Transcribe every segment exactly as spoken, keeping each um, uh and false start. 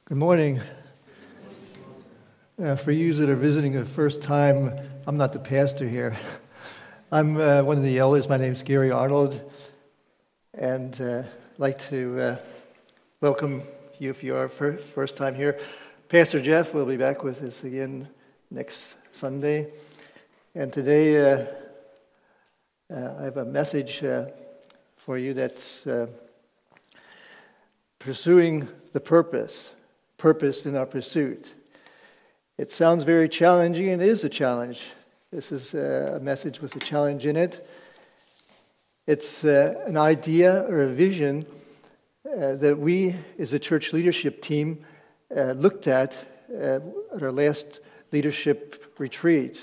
Good morning. Uh, for you that are visiting the first time, I'm not the pastor here. I'm uh, one of the elders. My name's Gary Arnold, and uh, I'd like to uh, welcome you if you are fir- first time here. Pastor Jeff will be back with us again next Sunday, and today uh, uh, I have a message uh, for you that's uh, pursuing the purpose. Purpose in our pursuit. It sounds very challenging, and it is a challenge. This is a message with a challenge in it. It's uh, an idea or a vision uh, that we, as a church leadership team, uh, looked at uh, at our last leadership retreat.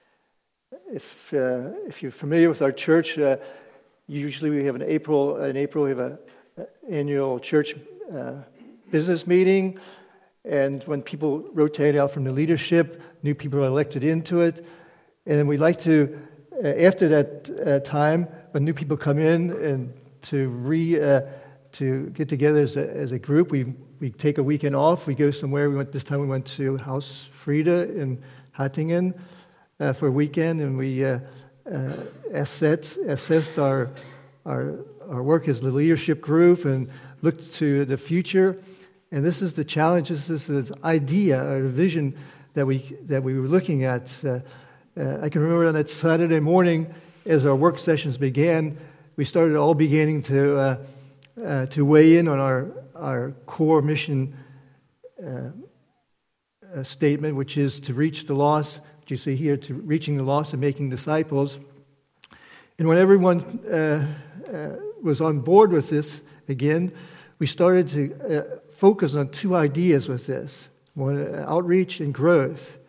If uh, if you're familiar with our church, uh, usually we have an April. In April, we have an annual church uh, business meeting. And when people rotate out from the leadership, new people are elected into it. And then we like to, uh, after that uh, time, when new people come in and to re uh, to get together as a, as a group, we we take a weekend off. We go somewhere. We went this time. We went to Haus Friede in Hattingen uh, for a weekend, and we uh, uh, assessed assessed our our our work as the leadership group and looked to the future. And this is the challenge. This is the idea or the vision that we that we were looking at. Uh, uh, I can remember on that Saturday morning, as our work sessions began, we started all beginning to uh, uh, to weigh in on our our core mission uh, uh, statement, which is to reach the lost. Which you see here, to reaching the lost and making disciples. And when everyone uh, uh, was on board with this again, we started to uh, focus on two ideas with this: one, uh, outreach and growth.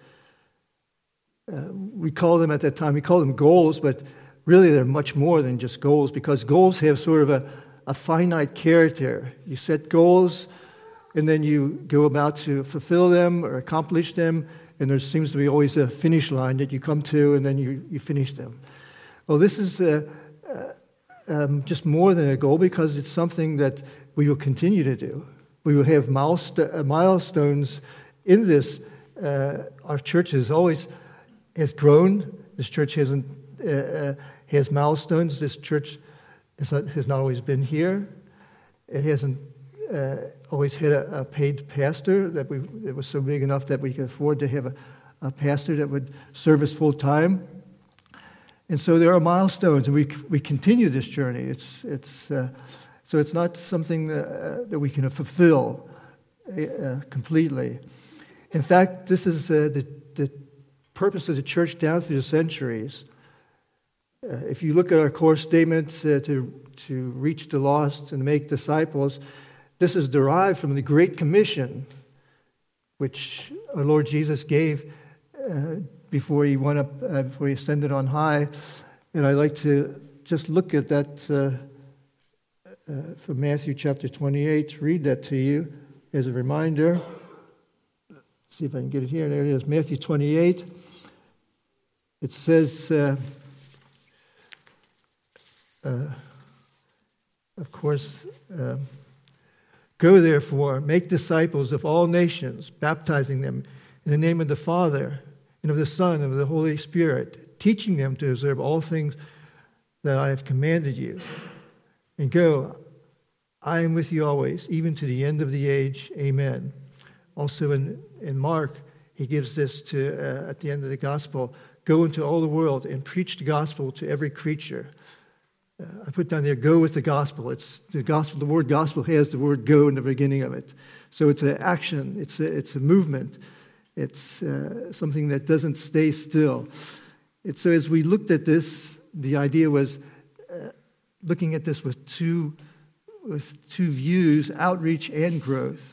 Uh, we call them at that time, we call them goals, but really they're much more than just goals, because goals have sort of a, a finite character. You set goals, and then you go about to fulfill them or accomplish them, and there seems to be always a finish line that you come to, and then you, you finish them. Well, this is uh, uh, um, just more than a goal, because it's something that we will continue to do. We will have milestones in this. Uh, our church has always has grown. This church hasn't uh, uh, has milestones. This church is not, has not always been here. It hasn't uh, always had a, a paid pastor that we that was so big enough that we could afford to have a, a pastor that would serve us full time. And so there are milestones, and we we continue this journey. It's it's. Uh, So it's not something that, uh, that we can fulfill uh, completely. In fact, this is uh, the, the purpose of the church down through the centuries. Uh, if you look at our core statement uh, to, to reach the lost and make disciples, this is derived from the Great Commission, which our Lord Jesus gave uh, before he went up, uh, before he ascended on high. And I'd like to just look at that uh, Uh, from Matthew chapter twenty-eight, read that to you as a reminder. Let's see if I can get it here. There it is, Matthew twenty-eight. It says, uh, uh, of course, uh, go therefore, make disciples of all nations, baptizing them in the name of the Father and of the Son and of the Holy Spirit, teaching them to observe all things that I have commanded you. And go, I am with you always, even to the end of the age. Amen. Also in, in Mark, he gives this to uh, at the end of the gospel: go into all the world and preach the gospel to every creature. Uh, I put down there, go with the gospel. It's the gospel. The word gospel has the word go in the beginning of it. So it's an action. It's a, it's a movement. It's uh, something that doesn't stay still. And so as we looked at this, the idea was Uh, looking at this with two with two views: outreach and growth.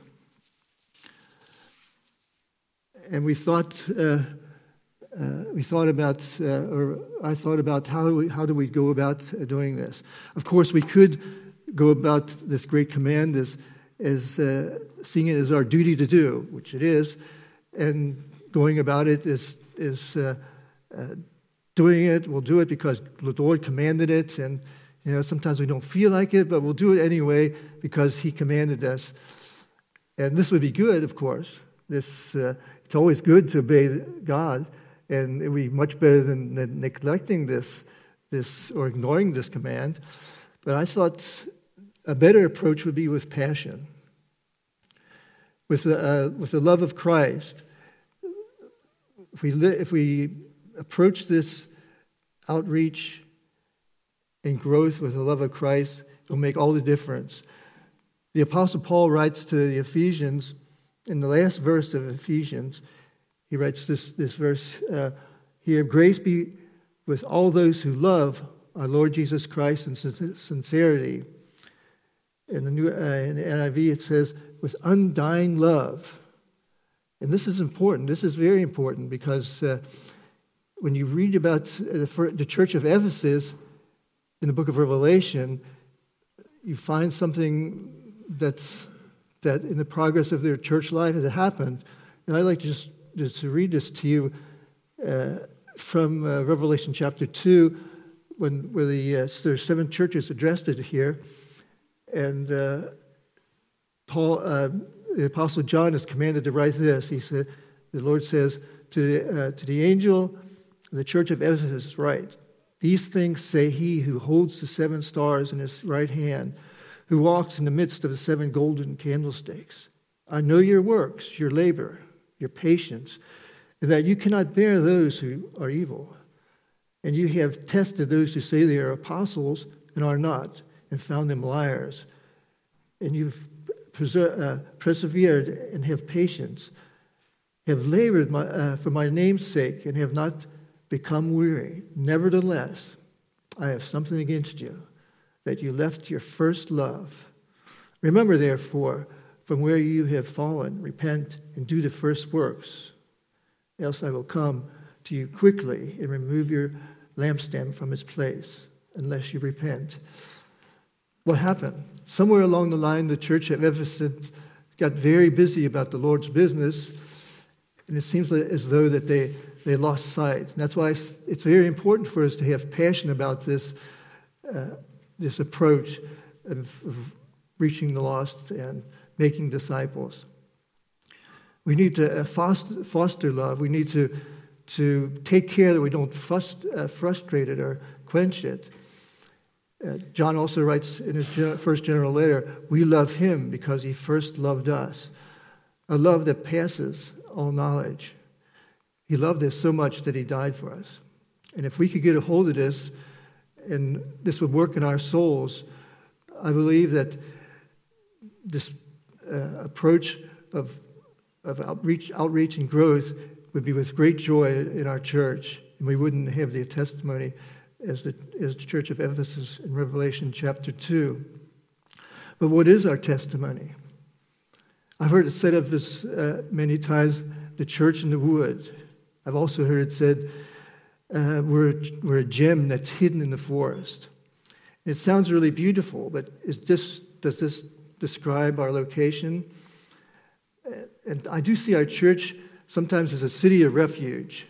And we thought uh, uh, we thought about, uh, or I thought about how do we how do we go about doing this? Of course, we could go about this great command as as uh, seeing it as our duty to do, which it is, and going about it is is uh, uh, doing it. We'll do it because the Lord commanded it, and you know, sometimes we don't feel like it, but we'll do it anyway because he commanded us. And this would be good, of course. This uh, it's always good to obey God, and it would be much better than, than neglecting this, this or ignoring this command. But I thought a better approach would be with passion, with the, uh, with the love of Christ. If we li- if we approach this outreach and growth with the love of Christ, it will make all the difference. The Apostle Paul writes to the Ephesians, in the last verse of Ephesians, he writes this, this verse uh, here, grace be with all those who love our Lord Jesus Christ in sincerity. In the, new, uh, in the N I V it says, with undying love. And this is important. This is very important because uh, when you read about the, the church of Ephesus in the book of Revelation, you find something that's that in the progress of their church life has happened. And I'd like to just, just to read this to you uh, from uh, Revelation chapter two, when where the uh, there's seven churches addressed it here, and uh, Paul, uh, the Apostle John, is commanded to write this. He said, the Lord says to uh, to the angel of the church of Ephesus, write, these things say he who holds the seven stars in his right hand, who walks in the midst of the seven golden candlesticks. I know your works, your labor, your patience, and that you cannot bear those who are evil. And you have tested those who say they are apostles and are not, and found them liars. And you've preser- uh, persevered and have patience, have labored my, uh, for my name's sake, and have not become weary. Nevertheless, I have something against you, that you left your first love. Remember, therefore, from where you have fallen, repent and do the first works. Else I will come to you quickly and remove your lampstand from its place, unless you repent. What happened? Somewhere along the line, the church at Ephesus got very busy about the Lord's business, and it seems as though that they, they lost sight. And that's why it's very important for us to have passion about this uh, this approach of, of reaching the lost and making disciples. We need to foster, foster love. We need to, to take care that we don't frust, uh, frustrate it or quench it. Uh, John also writes in his first general letter, we love him because he first loved us. A love that passes all knowledge. He loved us so much that he died for us. And if we could get a hold of this, and this would work in our souls, I believe that this uh, approach of, of outreach, outreach and growth would be with great joy in our church, and we wouldn't have the testimony as the, as the church of Ephesus in Revelation chapter two. But what is our testimony? I've heard it said of this uh, many times, the church in the wood. I've also heard it said, Uh, we're, we're a gem that's hidden in the forest. It sounds really beautiful, but is this, does this describe our location? And I do see our church sometimes as a city of refuge.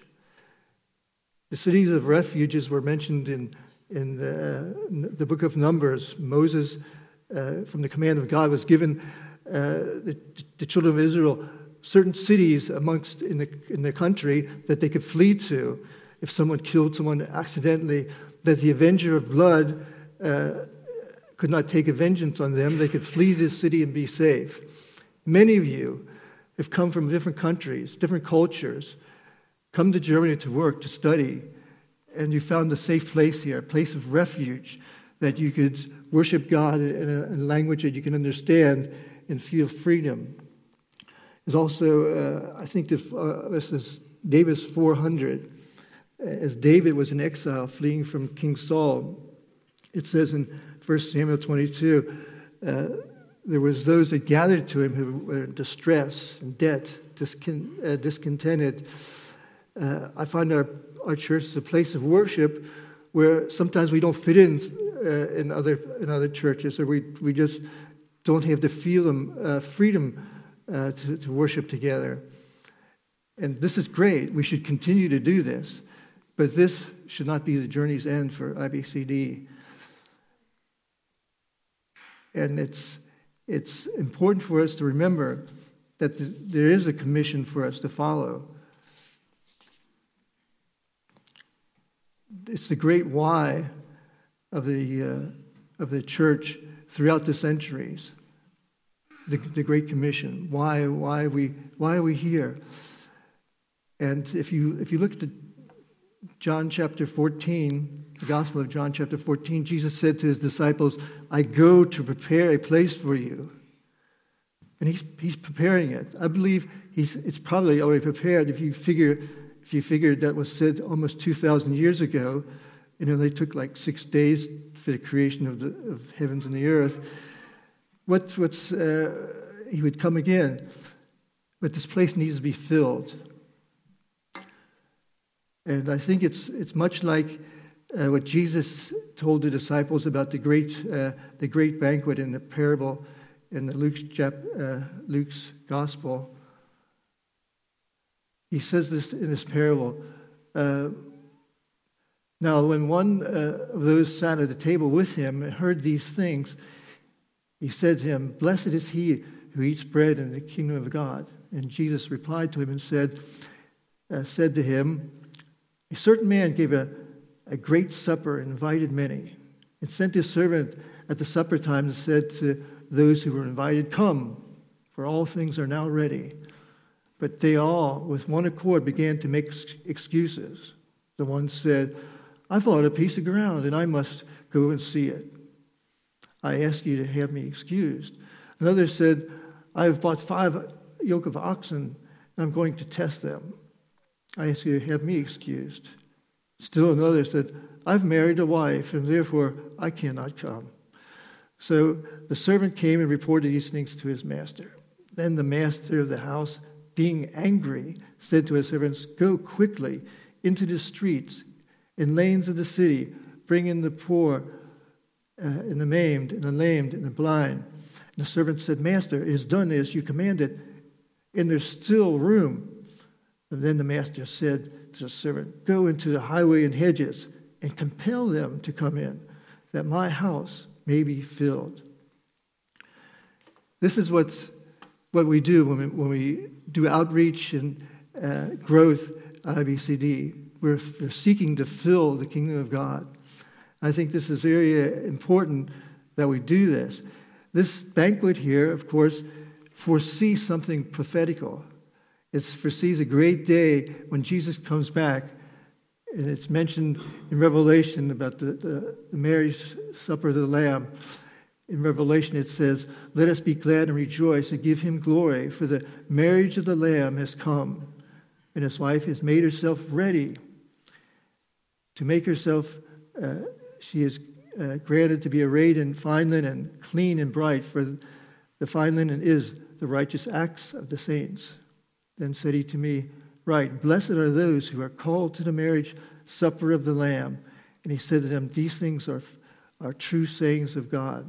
The cities of refuges were mentioned in, in, the, in the book of Numbers. Moses, uh, from the command of God, was given uh, the, the children of Israel certain cities amongst in the, in the country that they could flee to. If someone killed someone accidentally, that the avenger of blood uh, could not take a vengeance on them, they could flee this city and be safe. Many of you have come from different countries, different cultures, come to Germany to work, to study, and you found a safe place here, a place of refuge that you could worship God in a, in a language that you can understand and feel freedom. There's also, uh, I think this, uh, this is David's four hundred. As David was in exile fleeing from King Saul, it says in First Samuel twenty-two, uh, there was those that gathered to him who were in distress and debt, discon- uh, discontented. Uh, I find our, our church is a place of worship where sometimes we don't fit in uh, in other in other churches, or we, we just don't have the freedom, uh, freedom uh, to, to worship together. And this is great. We should continue to do this. But this should not be the journey's end for I B C D. And it's it's important for us to remember that th- there is a commission for us to follow. It's the great why of the uh, of the church throughout the centuries. The, the Great Commission. Why? Why we? Why are we here? And if you if you look at John chapter fourteen, the Gospel of John chapter fourteen, Jesus said to his disciples, "I go to prepare a place for you." And he's he's preparing it. I believe he's it's probably already prepared. If you figure if you figured that was said almost two thousand years ago, and it only took like six days for the creation of the of heavens and the earth. What what's uh, he would come again, but this place needs to be filled. And I think it's it's much like uh, what Jesus told the disciples about the great uh, the great banquet in the parable in the Luke's uh, Luke's gospel. He says this in this parable. Uh, now, when one uh, of those sat at the table with him and heard these things, he said to him, "Blessed is he who eats bread in the kingdom of God." And Jesus replied to him and said, uh, said to him, "A certain man gave a, a great supper and invited many, and sent his servant at the supper time and said to those who were invited, 'Come, for all things are now ready.' But they all, with one accord, began to make excuses. The one said, 'I bought a piece of ground, and I must go and see it. I ask you to have me excused.' Another said, 'I have bought five yoke of oxen, and I'm going to test them. I ask you to have me excused.' Still another said, 'I've married a wife, and therefore I cannot come.' So the servant came and reported these things to his master. Then the master of the house, being angry, said to his servants, 'Go quickly into the streets and lanes of the city, bring in the poor uh, and the maimed and the lamed and the blind.' And the servant said, 'Master, it is done as you commanded, and there's still room.' And then the master said to the servant, 'Go into the highway and hedges and compel them to come in, that my house may be filled.'" This is what's, what we do when we, when we do outreach and uh, growth at I B C D. We're, we're seeking to fill the kingdom of God. I think this is very uh, important that we do this. This banquet here, of course, foresees something prophetical. It foresees a great day when Jesus comes back, and it's mentioned in Revelation about the, the, the marriage supper of the Lamb. In Revelation it says, "Let us be glad and rejoice and give him glory, for the marriage of the Lamb has come, and his wife has made herself ready." To make herself, uh, she is uh, granted to be arrayed in fine linen, clean and bright, for the fine linen is the righteous acts of the saints. Then said he to me, "Right, blessed are those who are called to the marriage supper of the Lamb." And he said to them, "These things are, are true sayings of God."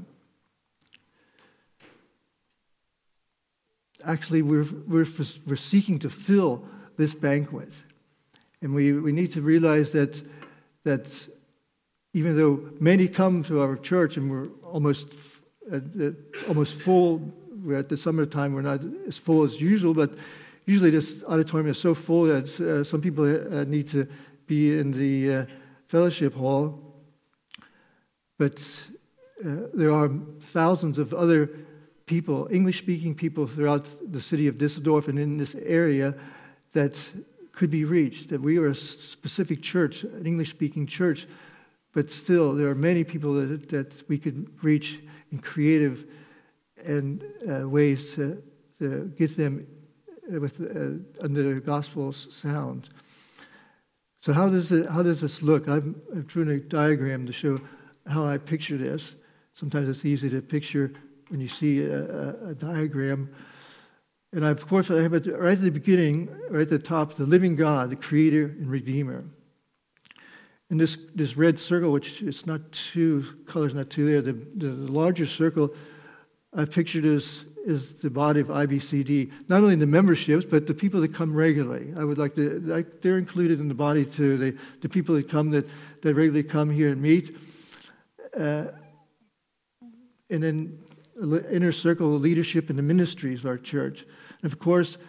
Actually, we're, we're, we're seeking to fill this banquet. And we, we need to realize that, that even though many come to our church and we're almost, uh, almost full, we're at the summertime, we're not as full as usual, but usually this auditorium is so full that uh, some people uh, need to be in the uh, fellowship hall. But uh, there are thousands of other people, English-speaking people throughout the city of Düsseldorf and in this area that could be reached. That we are a specific church, an English-speaking church, but still there are many people that, that we could reach in creative and uh, ways to, to get them with uh, under the gospel sound. So how does it, how does this look? I've, I've drawn a diagram to show how I picture this. Sometimes it's easy to picture when you see a, a, a diagram. And I, of course, I have it right at the beginning, right at the top, the living God, the Creator and Redeemer. And this this red circle, which is not too, color's not too there, the, the, the larger circle I've pictured as is the body of I B C D. Not only the memberships, but the people that come regularly. I would like to, like, they're included in the body too. They, the people that come, that, that regularly come here and meet. Uh, and then inner circle of leadership in the ministries of our church. And of course,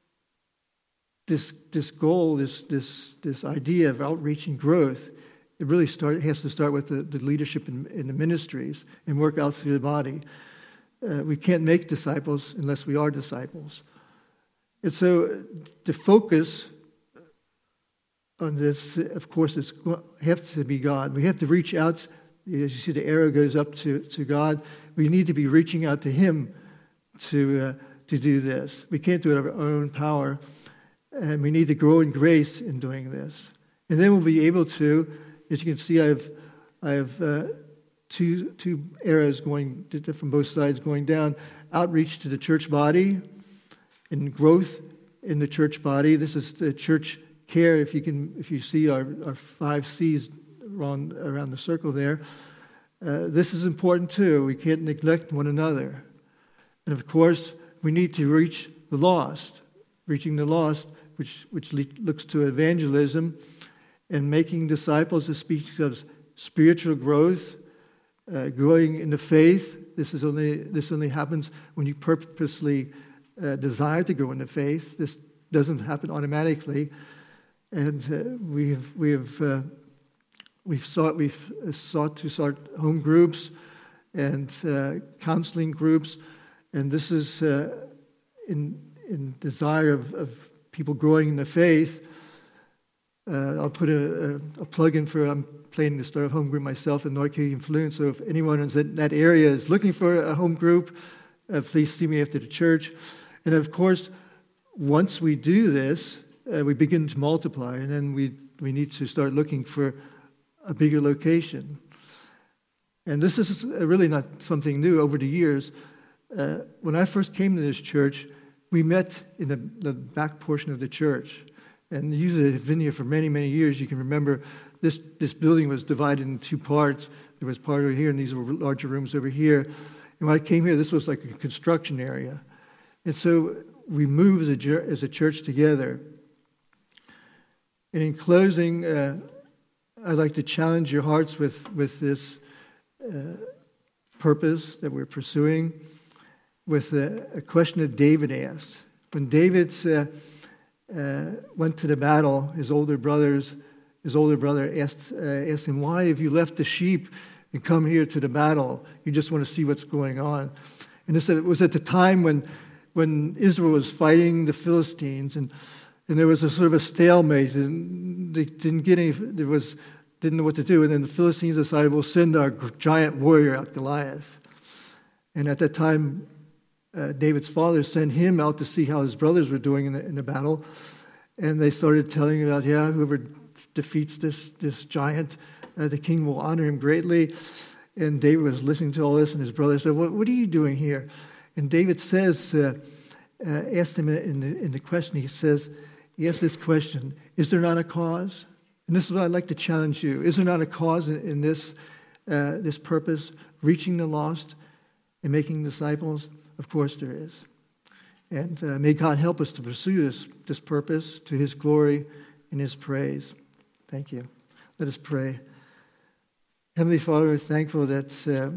this this goal, this this this idea of outreach and growth, it really start, it has to start with the, the leadership in, in the ministries and work out through the body. Uh, we can't make disciples unless we are disciples. And so the focus on this, of course, is have to be God. We have to reach out. As you see, the arrow goes up to, to God. We need to be reaching out to Him to uh, to do this. We can't do it of our own power, and we need to grow in grace in doing this. And then we'll be able to, as you can see, I have I have uh, two two arrows going from both sides going down. Outreach to the church body, and growth in the church body. This is the church care. If you can, if you see our, our five C's around around the circle there, uh, this is important too. We can't neglect one another, and of course, we need to reach the lost. Reaching the lost, which which le- looks to evangelism, and making disciples. This speaks of spiritual growth, uh, growing in the faith. This is only this only happens when you purposely uh, desire to grow in the faith. This doesn't happen automatically. And uh, we have we have uh, we've sought we've sought to start home groups and uh, counseling groups, and this is uh, in in desire of, of people growing in the faith. Uh, I'll put a, a, a plug in for I'm planning to start a home group myself in North Canadian Fluent. So if anyone in that, that area is looking for a home group, uh, please see me after the church. And of course, once we do this, Uh, we begin to multiply, and then we, we need to start looking for a bigger location. And this is really not something new. Over the years, uh, when I first came to this church, we met in the, the back portion of the church. And usually have been here for many, many years. You can remember this, this building was divided into two parts. There was part over here, and these were larger rooms over here. And when I came here, this was like a construction area. And so we moved as a, as a church together. And in closing, uh, I'd like to challenge your hearts with, with this uh, purpose that we're pursuing, with a, a question that David asked. When David uh, uh, went to the battle, his older brothers, his older brother asked, uh, asked him, "Why have you left the sheep and come here to the battle? You just want to see what's going on." And this it was at the time when, when Israel was fighting the Philistines, and And there was a sort of a stalemate, and they didn't get any. There was didn't know what to do, and then the Philistines decided, "We'll send our giant warrior out, Goliath." And at that time, uh, David's father sent him out to see how his brothers were doing in the, in the battle, and they started telling about, "Yeah, whoever defeats this this giant, uh, the king will honor him greatly." And David was listening to all this, and his brother said, "What what are you doing here?" And David says, uh, uh, asked him in the in the question. He says. He asked this question, is there not a cause? And this is what I'd like to challenge you. Is there not a cause in, in this uh, this purpose, reaching the lost and making disciples? Of course there is. And uh, may God help us to pursue this, this purpose to His glory and His praise. Thank you. Let us pray. Heavenly Father, we're thankful that, uh,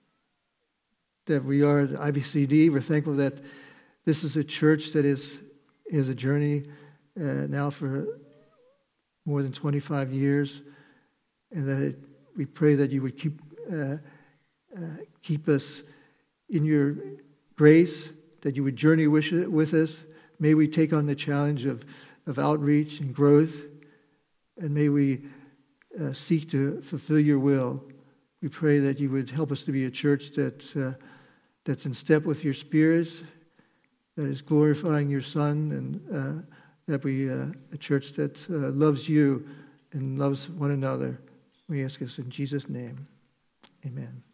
that we are at I B C D. We're thankful that this is a church that is, is a journey Uh, now for more than twenty-five years, and that it, we pray that you would keep uh, uh, keep us in your grace, that you would journey with, with us. May we take on the challenge of, of outreach and growth, and may we uh, seek to fulfill your will. We pray that you would help us to be a church that uh, that's in step with your Spirit, that is glorifying your Son, and uh, that we, uh, a church that uh, loves you and loves one another. We ask this in Jesus' name. Amen.